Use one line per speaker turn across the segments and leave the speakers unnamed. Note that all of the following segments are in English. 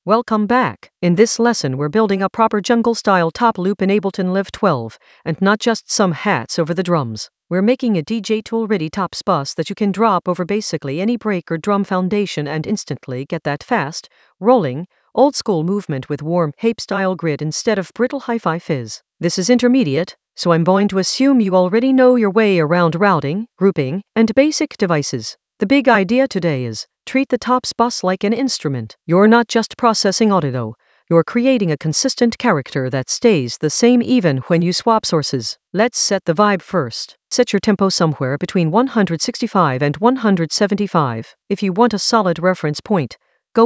Welcome back. In this lesson we're building a proper jungle-style top loop in Ableton Live 12, and not just some hats over the drums. We're making a DJ Tool-ready tops bus that you can drop over basically any break or drum foundation and instantly get that fast, rolling, old-school movement with warm, Hape-style grit instead of brittle hi-fi fizz. This is intermediate, so I'm going to assume you already know your way around routing, grouping, and basic devices. The big idea today is treat the tops bus like an instrument. You're not just processing audio, you're creating a consistent character that stays the same even when you swap sources. Let's set the vibe first. Set your tempo somewhere between 165 and 175. If you want a solid reference point, go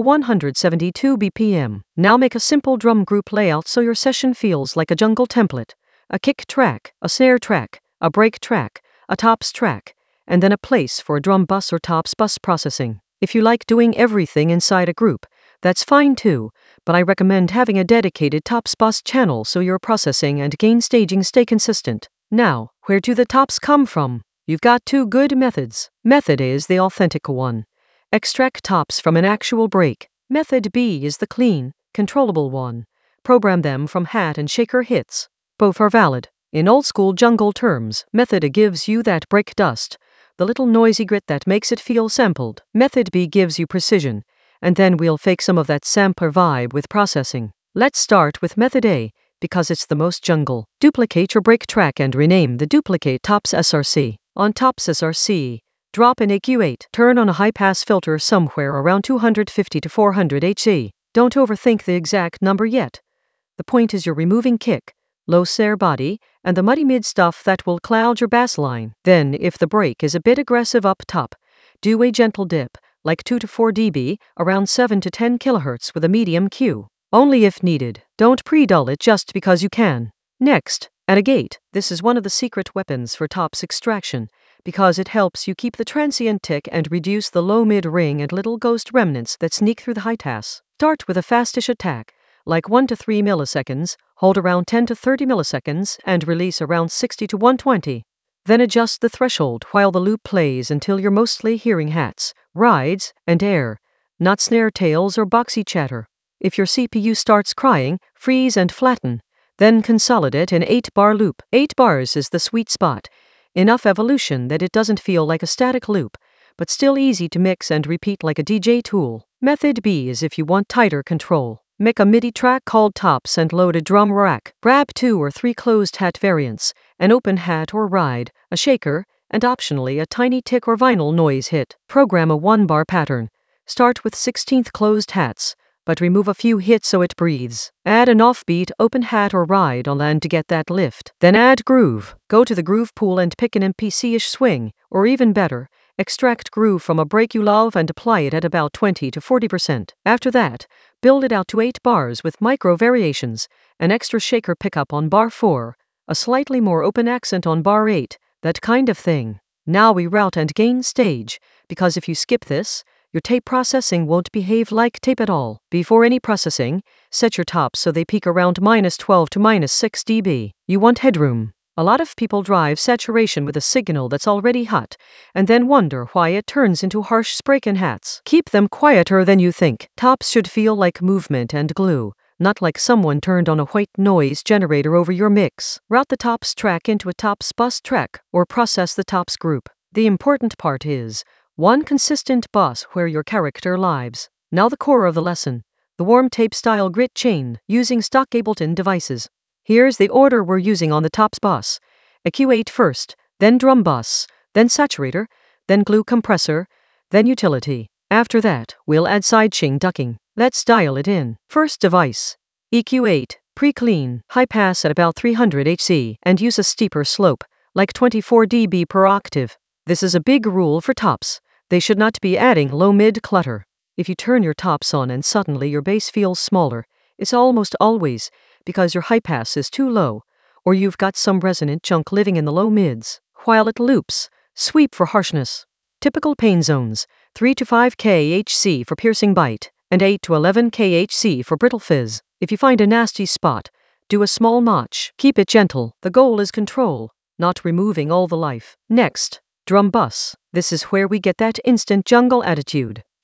172 BPM. Now make a simple drum group layout so your session feels like a jungle template. A kick track, a snare track, a break track, a tops track, and then a place for a drum bus or tops bus processing. If you like doing everything inside a group, that's fine too, but I recommend having a dedicated tops bus channel so your processing and gain staging stay consistent. Now, where do the tops come from? You've got two good methods. Method A is the authentic one. Extract tops from an actual break. Method B is the clean, controllable one. Program them from hat and shaker hits. Both are valid. In old-school jungle terms, Method A gives you that break dust, the little noisy grit that makes it feel sampled. Method B gives you precision, and then we'll fake some of that sampler vibe with processing. Let's start with Method A, because it's the most jungle. Duplicate your break track and rename the duplicate Tops SRC. On Tops SRC, drop in EQ8. Turn on a high-pass filter somewhere around 250 to 400 HZ. Don't overthink the exact number yet. The point is you're removing kick, low snare body, and the muddy mid stuff that will cloud your bass line. Then, if the break is a bit aggressive up top, do a gentle dip, like 2 to 4 dB, around 7 to 10 kHz with a medium Q. Only if needed. Don't pre-dull it just because you can. Next, add a gate. This is one of the secret weapons for tops extraction, because it helps you keep the transient tick and reduce the low mid ring and little ghost remnants that sneak through the high pass. Start with a fastish attack, like 1 to 3 milliseconds, hold around 10 to 30 milliseconds, and release around 60 to 120. Then adjust the threshold while the loop plays until you're mostly hearing hats, rides, and air, not snare tails or boxy chatter. If your CPU starts crying, freeze and flatten. Then consolidate in 8-bar loop. 8 bars is the sweet spot. Enough evolution that it doesn't feel like a static loop, but still easy to mix and repeat like a DJ tool. Method B is if you want tighter control. Make a MIDI track called Tops and load a drum rack. Grab 2 or 3 closed hat variants, an open hat or ride, a shaker, and optionally a tiny tick or vinyl noise hit. Program a 1-bar pattern. Start with 16th closed hats, but remove a few hits so it breathes. Add an offbeat open hat or ride on land to get that lift. Then add groove. Go to the groove pool and pick an MPC-ish swing, or even better, extract groove from a break you love and apply it at about 20 to 40%. After that, build it out to 8 bars with micro variations, an extra shaker pickup on bar 4, a slightly more open accent on bar 8, that kind of thing. Now we route and gain stage, because if you skip this, your tape processing won't behave like tape at all. Before any processing, set your tops so they peak around -12 to -6 dB. You want headroom. A lot of people drive saturation with a signal that's already hot, and then wonder why it turns into harsh spraken hats. Keep them quieter than you think. Tops should feel like movement and glue, not like someone turned on a white noise generator over your mix. Route the tops track into a tops bus track, or process the tops group. The important part is one consistent bus where your character lives. Now the core of the lesson, the warm tape style grit chain, using stock Ableton devices. Here's the order we're using on the tops bus. EQ8 first, then drum bus, then saturator, then glue compressor, then utility. After that, we'll add sidechain ducking. Let's dial it in. First device, EQ8, pre-clean, high pass at about 300 Hz, and use a steeper slope, like 24 dB per octave. This is a big rule for tops. They should not be adding low-mid clutter. If you turn your tops on and suddenly your bass feels smaller, it's almost always because your high pass is too low, or you've got some resonant chunk living in the low mids. While it loops, sweep for harshness. Typical pain zones, 3 to 5 kHz for piercing bite, and 8 to 11 kHz for brittle fizz. If you find a nasty spot, do a small notch. Keep it gentle. The goal is control, not removing all the life. Next, drum bus. This is where we get that instant jungle attitude.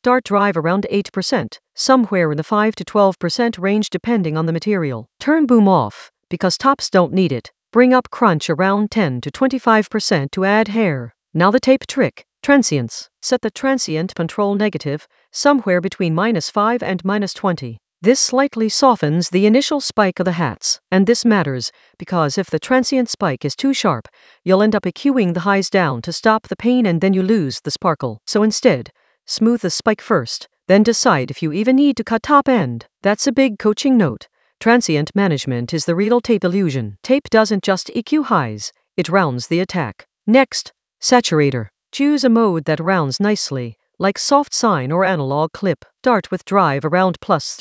Start drive around 8%, somewhere in the 5 to 12% range depending on the material. Turn boom off, because tops don't need it. Bring up crunch around 10 to 25% to add hair. Now the tape trick. Transients. Set the transient control negative, somewhere between -5 and -20. This slightly softens the initial spike of the hats, and this matters, because if the transient spike is too sharp, you'll end up EQing the highs down to stop the pain and then you lose the sparkle. So instead, smooth the spike first, then decide if you even need to cut top end. That's a big coaching note. Transient management is the real tape illusion. Tape doesn't just EQ highs, it rounds the attack. Next, saturator. Choose a mode that rounds nicely, like soft sine or analog clip. Start with drive around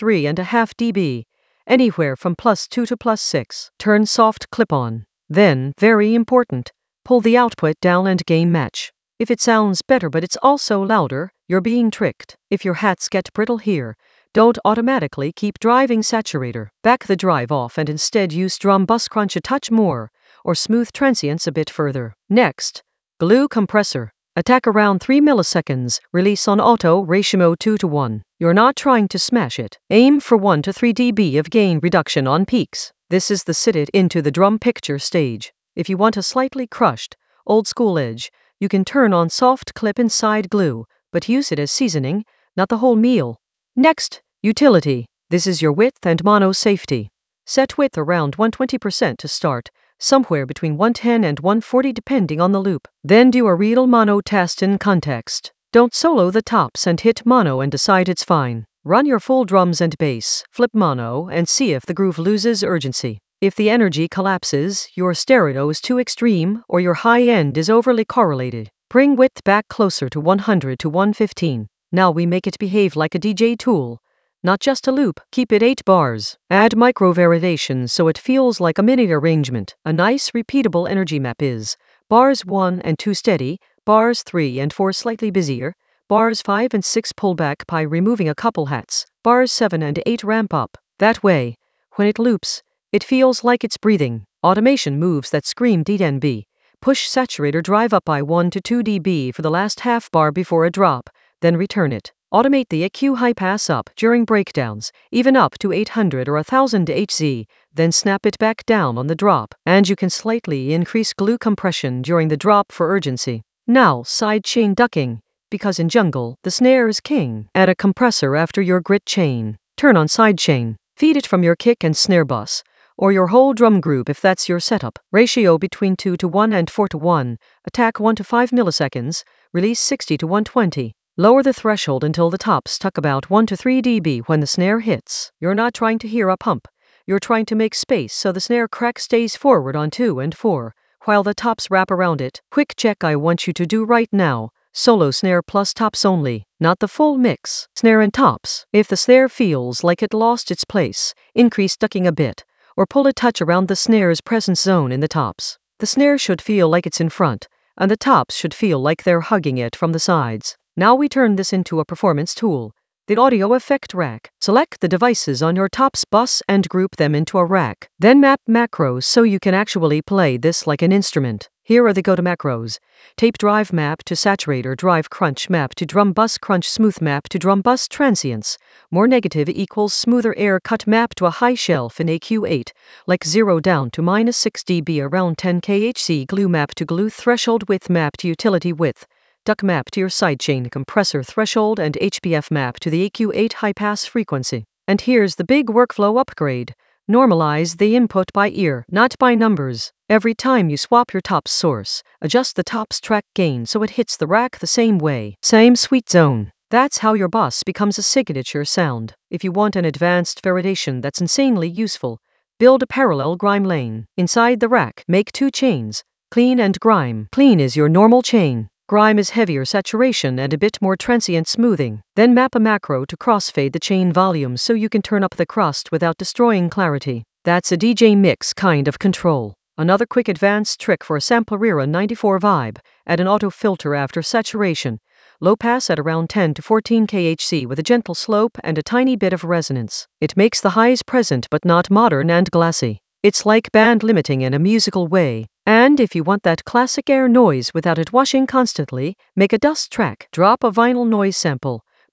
+3.5 dB, anywhere from +2 to +6. Turn soft clip on. Then, very important, pull the output down and gain match. If it sounds better but it's also louder, you're being tricked. If your hats get brittle here, don't automatically keep driving saturator. Back the drive off and instead use drum bus crunch a touch more, or smooth transients a bit further. Next, glue compressor. Attack around 3 milliseconds, release on auto, ratio 2 to 1. You're not trying to smash it. Aim for 1 to 3 dB of gain reduction on peaks. This is the sit it into the drum picture stage. If you want a slightly crushed, old school edge, you can turn on soft clip inside glue, but use it as seasoning, not the whole meal. Next, utility. This is your width and mono safety. Set width around 120% to start, somewhere between 110 and 140 depending on the loop. Then do a real mono test in context. Don't solo the tops and hit mono and decide it's fine. Run your full drums and bass, flip mono, and see if the groove loses urgency. If the energy collapses, your stereo is too extreme, or your high end is overly correlated. Bring width back closer to 100 to 115. Now we make it behave like a DJ tool. Not just a loop, keep it 8 bars. Add micro variations so it feels like a mini arrangement. A nice repeatable energy map is bars 1 and 2 steady, bars 3 and 4 slightly busier, bars 5 and 6 pull back by removing a couple hats, bars 7 and 8 ramp up. That way, when it loops, it feels like it's breathing. Automation moves that scream DNB. Push saturator drive up by 1 to 2 dB for the last half bar before a drop, then return it. Automate the EQ high pass up during breakdowns, even up to 800 or 1000 Hz, then snap it back down on the drop, and you can slightly increase glue compression during the drop for urgency. Now, sidechain ducking, because in jungle, the snare is king. Add a compressor after your grit chain. Turn on sidechain. Feed it from your kick and snare bus, or your whole drum group if that's your setup. Ratio between 2 to 1 and 4 to 1. Attack 1 to 5 milliseconds, release 60 to 120. Lower the threshold until the tops tuck about 1 to 3 dB when the snare hits. You're not trying to hear a pump. You're trying to make space so the snare crack stays forward on 2 and 4, while the tops wrap around it. Quick check I want you to do right now. Solo snare plus tops only, not the full mix. Snare and tops. If the snare feels like it lost its place, increase ducking a bit, or pull a touch around the snare's presence zone in the tops. The snare should feel like it's in front, and the tops should feel like they're hugging it from the sides. Now we turn this into a performance tool. The audio effect rack. Select the devices on your tops bus and group them into a rack. Then map macros so you can actually play this like an instrument. Here are the go-to macros. Tape drive map to saturator drive crunch map to drum bus crunch smooth map to drum bus transients. More negative equals smoother air cut map to a high shelf in AQ8, like 0 down to -6 dB around 10 kHz glue map to glue threshold width map to utility width. Duck map to your sidechain compressor threshold and HPF map to the AQ8 high pass frequency. And here's the big workflow upgrade. Normalize the input by ear, not by numbers. Every time you swap your tops source, adjust the tops track gain so it hits the rack the same way. Same sweet zone. That's how your bus becomes a signature sound. If you want an advanced validation that's insanely useful, build a parallel grime lane. Inside the rack, make 2 chains, clean and grime. Clean is your normal chain. Grime is heavier saturation and a bit more transient smoothing. Then map a macro to crossfade the chain volume so you can turn up the crust without destroying clarity. That's a DJ mix kind of control. Another quick advanced trick for a Samplerera 94 vibe, add an auto filter after saturation. Low pass at around 10 to 14 kHz with a gentle slope and a tiny bit of resonance. It makes the highs present but not modern and glassy. It's like band limiting in a musical way. And if you want that classic air noise without it washing constantly, make a dust track. Drop a vinyl noise sample,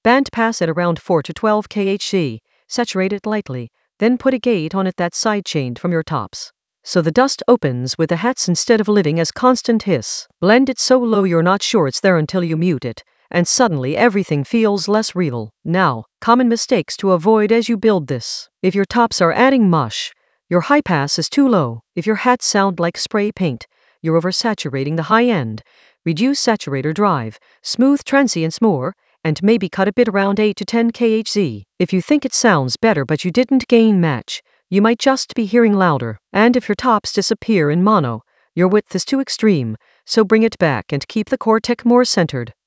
Band pass at around 4 to 12 kHz, saturate it lightly, then put a gate on it that's side-chained from your tops. So the dust opens with the hats instead of living as constant hiss. Blend it so low you're not sure it's there until you mute it, and suddenly everything feels less real. Now, common mistakes to avoid as you build this. If your tops are adding mush, your high pass is too low. If your hats sound like spray paint, you're oversaturating the high end. Reduce saturator drive, smooth transients more, and maybe cut a bit around 8 to 10 kHz. If you think it sounds better but you didn't gain match, you might just be hearing louder. And if your tops disappear in mono, your width is too extreme, so bring it back and keep the core tech more centered.